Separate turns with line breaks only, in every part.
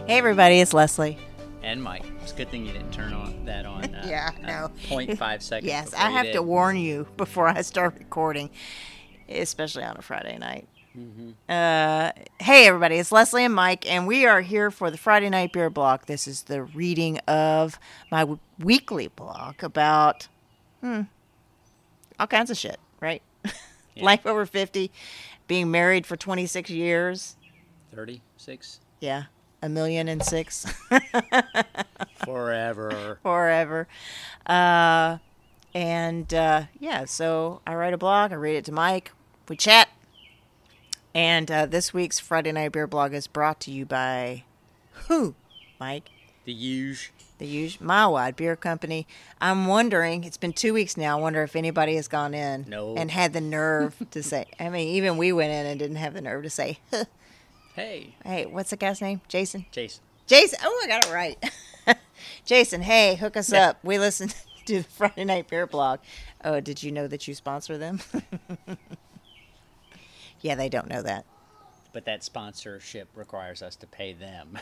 Hey everybody, it's Leslie.
And Mike. It's a good thing you didn't turn that on.
Yeah, no.
0.5 seconds.
Yes,
before
I
you
have
did.
to warn you before I start recording, especially on a Friday night. Hey everybody, it's Leslie and Mike, and we are here for the Friday Night Beer Blog. This is the reading of my weekly blog about all kinds of shit, right?
Yeah.
Life over 50, being married for 26 years.
36.
Yeah, 1,000,006.
Forever.
Forever. Yeah, so I write a blog, I read it to Mike, we chat. And this week's Friday Night Beer Blog is brought to you by who, Mike?
The huge.
The huge Mile Wide Beer Company. I'm wondering, it's been 2 weeks now, I wonder if anybody has gone in and had the nerve to say, I mean, even we went in and didn't have the nerve to say,
Hey.
hey, what's the guy's name? Jason?
Jason.
Oh, I got it right. Jason, hey, hook us up. We listen to the Friday Night Beer Blog. Oh, did you know that you sponsor them? Yeah, they don't know that.
But that sponsorship requires us to pay them.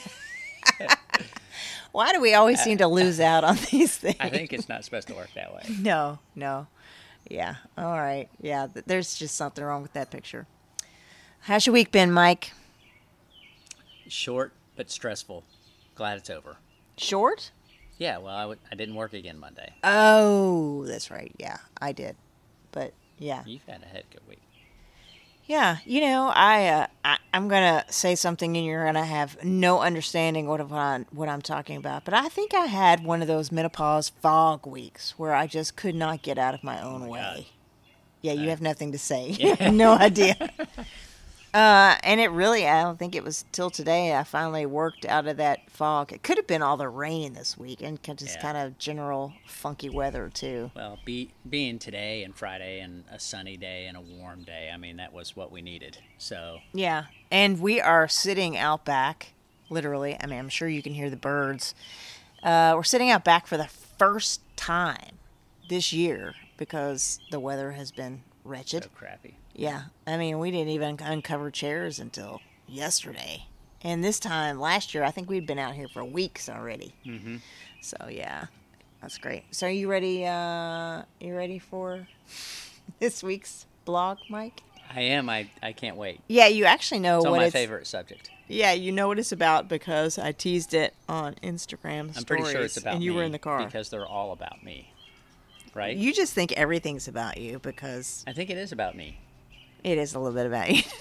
Why do we always seem to lose out on these things?
I think it's not supposed to work that way.
No. Yeah, all right. Yeah, there's just something wrong with that picture. How's your week been, Mike?
Short but stressful. Glad it's over.
Short?
Yeah, well, I didn't work again Monday.
Oh, that's right. Yeah, I did. But, yeah.
You've had a heck of a week.
Yeah, you know, I'm gonna say something and you're gonna have no understanding what I'm talking about. But I think I had one of those menopause fog weeks where I just could not get out of my own way.
God.
Yeah, you have nothing to say. You have no idea. And it really, I don't think it was till today I finally worked out of that fog. It could have been all the rain this week and just kind of general funky weather too.
Well, being today and Friday and a sunny day and a warm day, I mean, that was what we needed. So
Yeah, and we are sitting out back, literally. I mean, I'm sure you can hear the birds. We're sitting out back for the first time this year because the weather has been wretched.
so crappy.
Yeah, I mean, we didn't even uncover chairs until yesterday. And this time, last year, I think we'd been out here for weeks already.
Mm-hmm.
So, yeah, that's great. So, are you ready? You ready for this week's blog, Mike?
I am. I can't wait.
Yeah, you actually know
It's on
what
my favorite subject.
Yeah, you know what it's about because I teased it on Instagram stories.
I'm pretty sure it's about
and you
me
were in the car.
because they're all about me, right?
You just think everything's about you because
I think it is about me.
it is a little bit about you.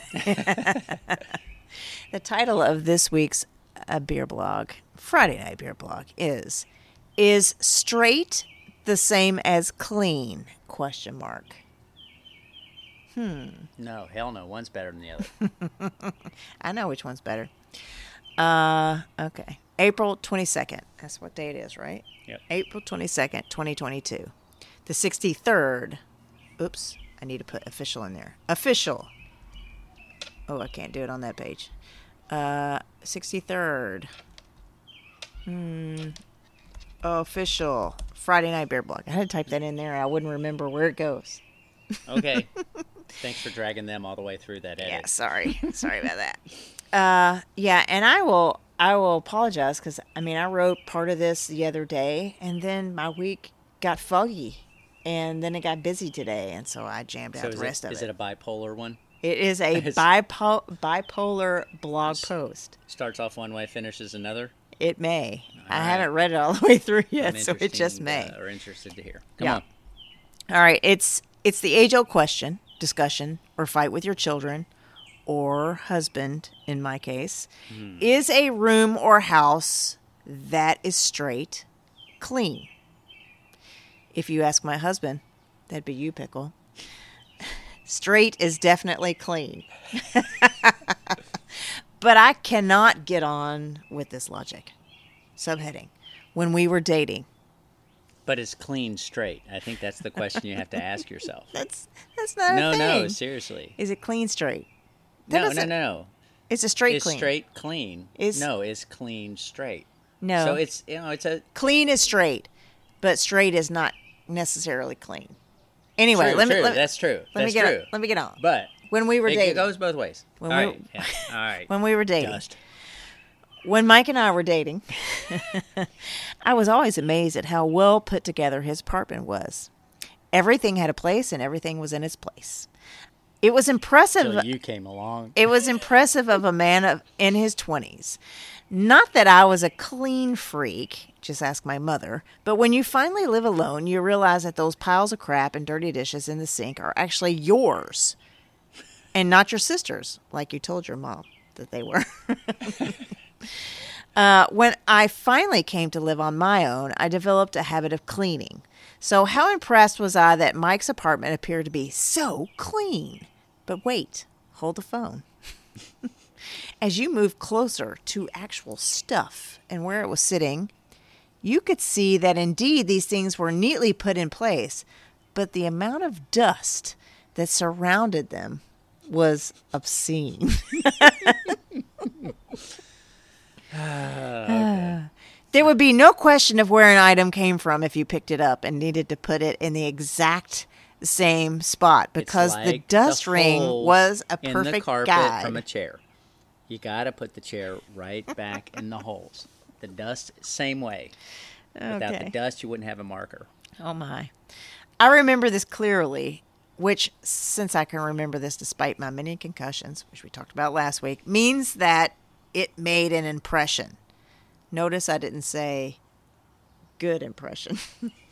The title of this week's beer blog, Friday Night Beer Blog, is straight the same as clean? ?
No, hell no. One's better than the other.
I know which one's better. Okay. April 22nd. That's what day it is, right?
Yep.
April 22nd, 2022. The 63rd. Oops. I need to put official in there. Official. Oh, I can't do it on that page. 63rd. Official. Friday Night Beer Blog. I had to type that in there. I wouldn't remember where it goes.
Okay. Thanks for dragging them all the way through that edit.
Yeah, sorry. Sorry about that. Yeah, and I will apologize because, I mean, I wrote part of this the other day, and then my week got foggy, and then it got busy today, and so I jammed out the rest of it.
Is it a bipolar one?
It is a bipolar blog post.
Starts off one way, finishes another?
It may. I
right.
haven't read it all the way through yet,
I'm
so it just
interesting,
may.
Or interested to hear. Come
Yeah.
on.
All right, it's the age-old question, discussion, or fight with your children, or husband, in my case. Is a room or house that is straight clean? If you ask my husband, that'd be you, Pickle. Straight is definitely clean. But I cannot get on with this logic. Subheading. When we were dating.
But it's clean straight. I think that's the question you have to ask yourself.
That's not a thing.
No, seriously.
Is it clean straight? That
No.
doesn't- It's a straight
Is
clean.
straight clean?
Is-
No, it's clean straight.
No.
So it's a
Clean is straight, but straight is not necessarily clean. Anyway,
true,
let me
that's true.
Let me
That's true.
let me get on.
But
when we were
it
dating.
goes both ways.
When
All
we-
right. Yeah. All right.
When we were dating.
Dust.
When Mike and I were dating, I was always amazed at how well put together his apartment was. Everything had a place and everything was in its place. It was impressive.
Until you came along.
It was impressive of a man in his 20s. Not that I was a clean freak, just ask my mother, but when you finally live alone, you realize that those piles of crap and dirty dishes in the sink are actually yours and not your sister's, like you told your mom that they were. When I finally came to live on my own, I developed a habit of cleaning. So how impressed was I that Mike's apartment appeared to be so clean? But wait, hold the phone. As you move closer to actual stuff and where it was sitting, you could see that indeed these things were neatly put in place, but the amount of dust that surrounded them was obscene.
Okay.
There would be no question of where an item came from if you picked it up and needed to put it in the exact same spot because
It's
the
like
dust
the
ring
holes
was a
in
perfect
the carpet
guide.
from a chair. You got to put the chair right back in the holes. The dust, same way. Without the
Okay.
dust, you wouldn't have a marker.
Oh my. I remember this clearly, which, since I can remember this despite my many concussions, which we talked about last week, means that it made an impression. Notice I didn't say good impression.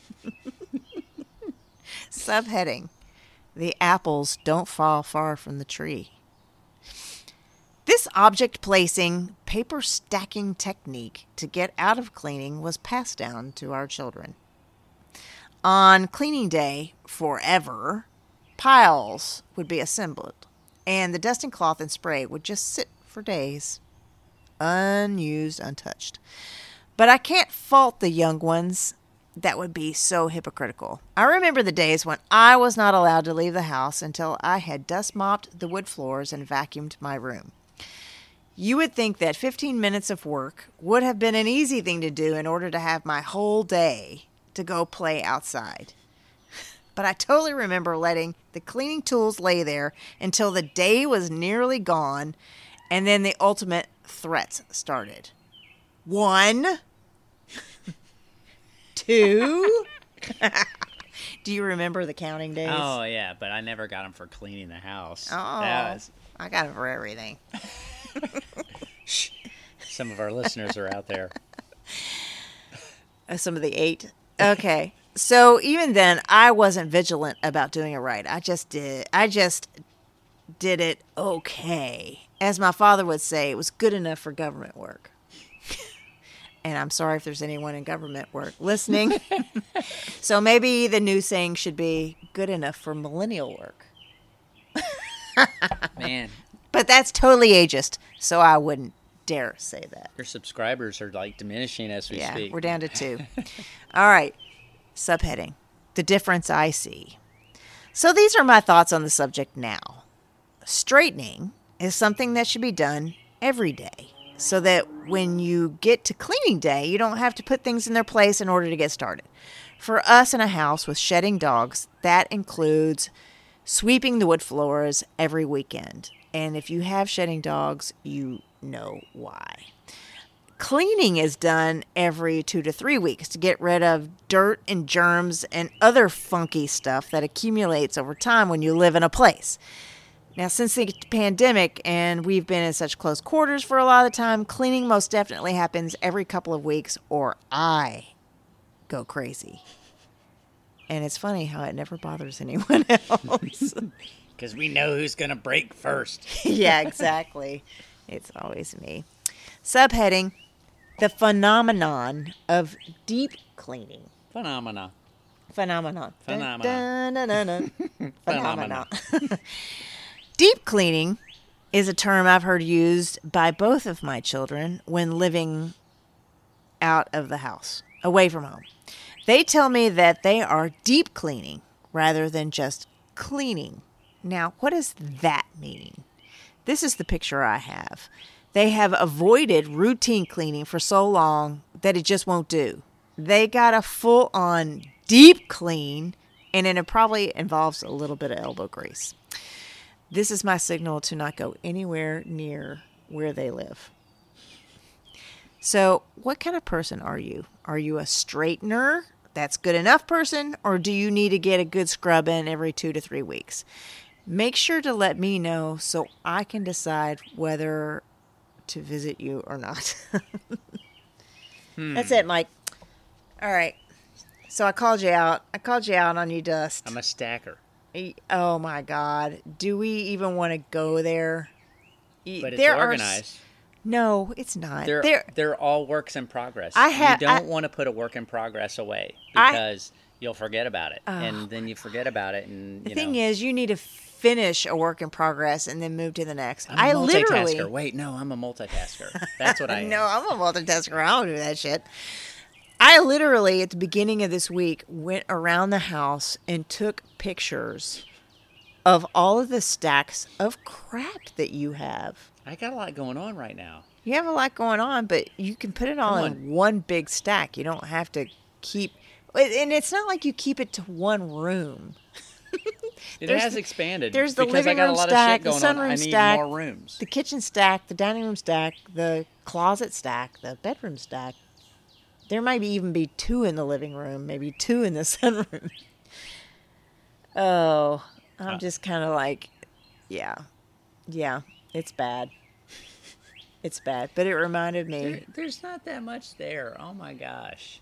Subheading: The apples don't fall far from the tree. This object placing, paper stacking technique to get out of cleaning was passed down to our children. On cleaning day, forever, piles would be assembled, and the dusting cloth and spray would just sit for days, unused, untouched. But I can't fault the young ones that would be so hypocritical. I remember the days when I was not allowed to leave the house until I had dust mopped the wood floors and vacuumed my room. You would think that 15 minutes of work would have been an easy thing to do in order to have my whole day to go play outside. But I totally remember letting the cleaning tools lay there until the day was nearly gone, and then the ultimate threats started. 1, 2. Do you remember the counting days?
Oh, yeah, but I never got them for cleaning the house.
Oh,
That was,
I got it for everything.
some of our listeners are out there.
Some of the 8. Okay. So even then, I wasn't vigilant about doing it right. I just did it okay. As my father would say, it was good enough for government work. And I'm sorry if there's anyone in government work listening. So maybe the new saying should be good enough for millennial work.
Man,
But that's totally ageist, so I wouldn't dare say that.
your subscribers are like diminishing as we
Yeah,
speak.
we're down to 2. All right. Subheading: The difference I see. So these are my thoughts on the subject now. Straightening is something that should be done every day so that when you get to cleaning day, you don't have to put things in their place in order to get started. For us in a house with shedding dogs, that includes sweeping the wood floors every weekend. And if you have shedding dogs, you know why. Cleaning is done every 2 to 3 weeks to get rid of dirt and germs and other funky stuff that accumulates over time when you live in a place. Now, since the pandemic and we've been in such close quarters for a lot of the time, cleaning most definitely happens every couple of weeks or I go crazy. And it's funny how it never bothers anyone else.
Because we know who's going to break first.
Yeah, exactly. It's always me. Subheading: The phenomenon of deep cleaning.
Phenomena.
Phenomenon.
Phenomena.
Dun, dun, dun, dun, dun.
Phenomena.
Phenomenon. Deep cleaning is a term I've heard used by both of my children when living out of the house, away from home. They tell me that they are deep cleaning rather than just cleaning. Now, what does that mean? This is the picture I have. They have avoided routine cleaning for so long that it just won't do. They got a full-on deep clean, and then it probably involves a little bit of elbow grease. This is my signal to not go anywhere near where they live. So, what kind of person are you? Are you a straightener? That's good enough person, or do you need to get a good scrub in every 2 to 3 weeks? Make sure to let me know so I can decide whether to visit you or not. That's it, Mike. All right. So I called you out. On you, Dust.
I'm a stacker.
Oh my God. Do we even want to go there?
But it's organized.
No, it's not.
They're all works in progress. You don't want to put a work in progress away because you'll forget about it, and then you forget about it. And
the thing is, you need to finish a work in progress and then move to the next.
I'm a multitasker. Wait, no, I'm a multitasker. That's what I am.
No, I'm a multitasker. I don't do that shit. I literally, at the beginning of this week, went around the house and took pictures of all of the stacks of crap that you have.
I got a lot going on right now.
You have a lot going on, but you can put it all in one big stack. You don't have to keep... And it's not like you keep it to one room.
It has expanded.
There's the living room stack, the sunroom stack,
more rooms.
The kitchen stack, the dining room stack, the closet stack, the bedroom stack. There might even be 2 in the living room, maybe 2 in the sunroom. Oh, I'm just kind of like, yeah, it's bad. It's bad, but it reminded me.
There's not that much there. Oh my gosh.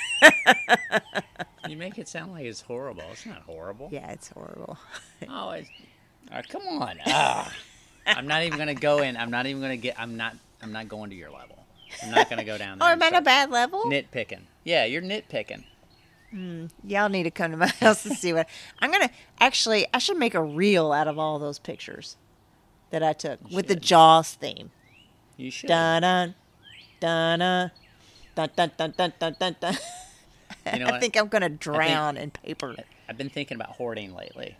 You make it sound like it's horrible. It's not horrible.
Yeah, it's horrible.
Come on. I'm not even going to go in. I'm not going to your level. I'm not going to go down there.
Oh, am I at a bad level?
Nitpicking. Yeah, you're nitpicking.
Y'all need to come to my house to see what... I'm going to... Actually, I should make a reel out of all those pictures that I took with the Jaws theme.
You should.
Dun-dun, dun-dun, dun-dun-dun-dun-dun-dun.
You know what?
I think I'm going to drown in paper.
I've been thinking about hoarding lately.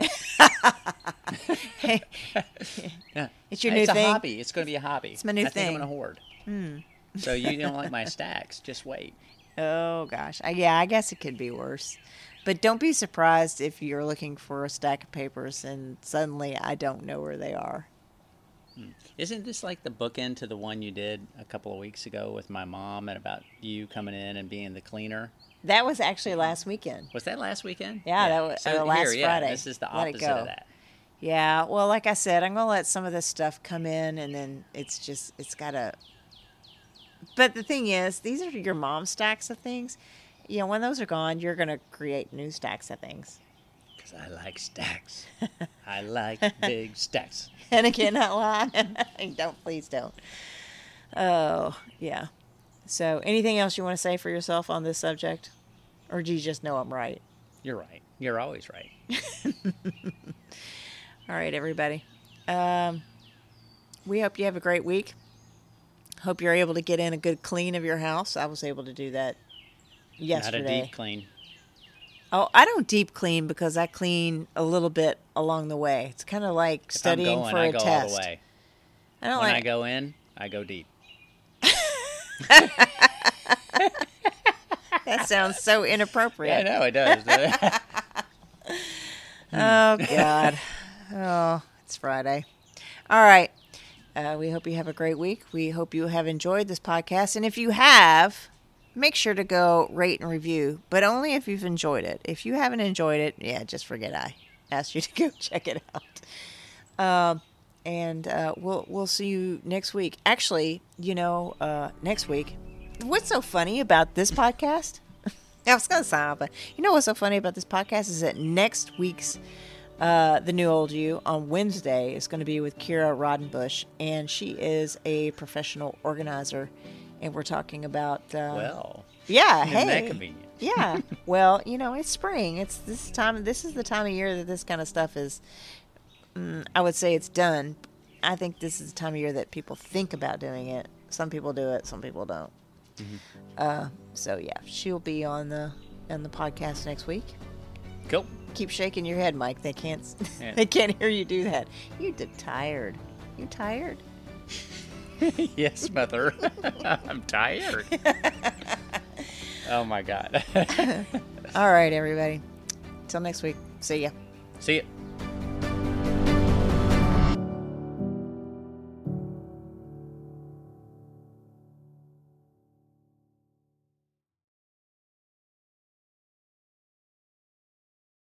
Yeah. It's your new thing?
It's a hobby. It's going to be a hobby.
It's my new thing.
I think I'm going to hoard. So you don't like my stacks. Just wait.
Oh, gosh. Yeah, I guess it could be worse. But don't be surprised if you're looking for a stack of papers and suddenly I don't know where they are.
Isn't this like the bookend to the one you did a couple of weeks ago with my mom and about you coming in and being the cleaner?
That was actually last weekend.
Was that last weekend?
Yeah, that was last Friday.
This is the opposite of that.
Yeah, well, like I said, I'm going to let some of this stuff come in and then it's got to... But the thing is, these are your mom's stacks of things. You know, when those are gone, you're going to create new stacks of things.
Because I like stacks. I like big stacks.
And I cannot lie. Please don't. Oh, yeah. So, anything else you want to say for yourself on this subject? Or do you just know I'm right?
You're right. You're always right.
All right, everybody. We hope you have a great week. Hope you're able to get in a good clean of your house. I was able to do that yesterday.
Not a deep clean.
Oh, I don't deep clean because I clean a little bit along the way. It's kind of like studying for a test.
I go all the way.
When
I go in, I go deep.
That sounds so inappropriate.
Yeah, I know it does.
Oh, God. Oh, it's Friday. All right. We hope you have a great week. We hope you have enjoyed this podcast. And if you have, make sure to go rate and review, but only if you've enjoyed it. If you haven't enjoyed it, yeah, just forget I asked you to go check it out. And we'll see you next week. Actually, next week. What's so funny about this podcast? I was going to sign off, but what's so funny about this podcast is that next week's The New Old You on Wednesday is going to be with Kira Rodenbush, and she is a professional organizer, and we're talking about... yeah,
isn't that convenient?
Yeah, well, it's spring. It's this time. This is the time of year that this kind of stuff is... I would say it's done. I think this is the time of year that people think about doing it. Some people do it, some people don't. Mm-hmm. So yeah, she'll be on the podcast next week.
Cool.
Keep shaking your head, Mike. They can't. Yeah. They can't hear you do that. You're tired. You tired?
Yes, mother. I'm tired. Oh my God.
All right, everybody. Till next week. See ya.
See ya.